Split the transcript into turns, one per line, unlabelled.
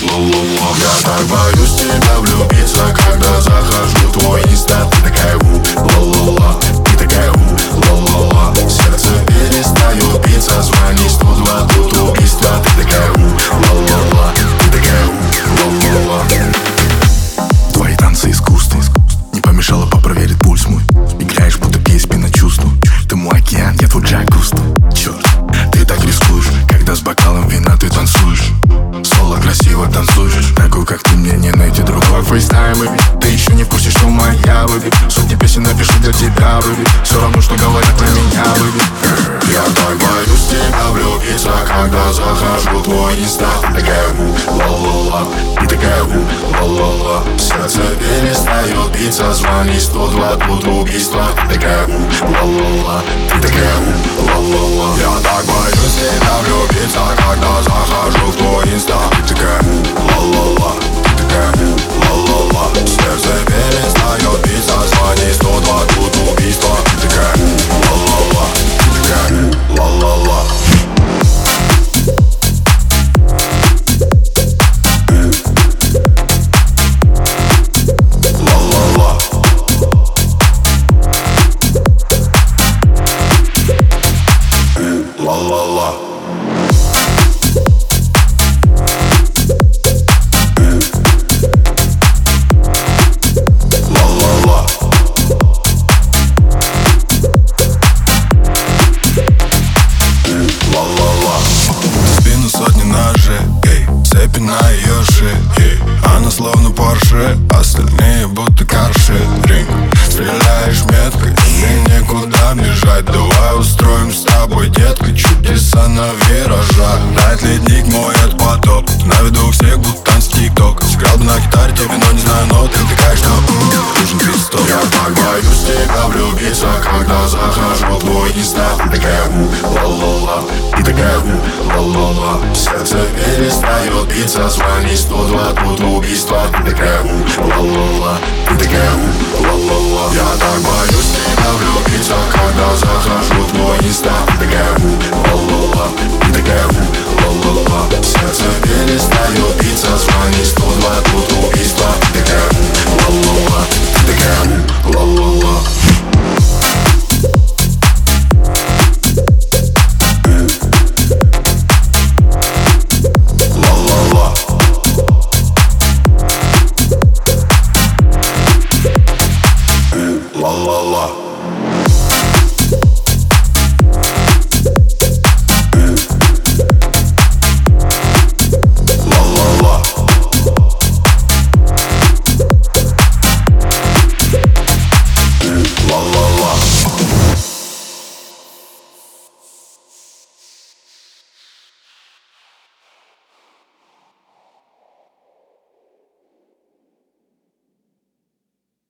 ла-ла-ла. Я так боюсь тебя влюбиться, когда захожу в твой инста. Ты такая ла-ла-ла, ты такая ла-ла-ла. Сердце перестает биться, звони 102, тут убийство. Ты такая ла-ла-ла, ты такая ла-ла-ла. Твои танцы искусства, не помешало попроверить пульс мой. Играешь, будто PSP на чувство. Ты мой океан, я твой Джек Густо. Черт, ты так рискуешь, когда с бокалом вина ты танцуешь. Соло красиво танцуешь, такую, как ты, мне не найти другой. Фейстайм, ты еще не в курсе, что моя, baby. Сотни песен напишу для тебя, baby. Все равно, что говорят про меня, baby. Я так боюсь тебя влюбиться, когда захожу в твой инста. Ты такая ла-ла-ла, ты такая ла-ла-ла. Сердце перестает биться, звони 102, тут убийство. Ты такая ла-ла-ла, ты такая ла-ла-ла. Я так боюсь тебя влюбиться, когда захожу в твой инста. Ты такая ла-ла-ла, ты такая ла-ла-ла. Сердце перестает биться, звони 102, тут убийство. Ты такая ла-ла-ла, ты такая ла-ла-ла. Ла-ла-ла.
Спину сотни ножей, цепи на ее шее. Она словно Порше, остальные будто каршеринг. Стреляешь меткой, мне некуда бежать. Давай устроим с тобой, детка, чудеса на виражах. Дать ледник мой от потоп, на виду у всех будто танц тик-ток. Сыграл бы на гитаре тебе, но не знаю ноты. Ты такая, что нужен пистол.
Я так боюсь тебя влюбиться, когда захожу в твой инста. Ты такая ла-ла-ла, ты такая ла-ла-ла. Сердце перестает биться, звони 102, тут убийство. Ты такая ла-ла-ла, ты такая ла-ла-ла. Я так боюсь тебя влюбиться, когда захожу в твой инста. Ты такая ла-ла-ла, ты такая ла-ла-ла. Сердце перестает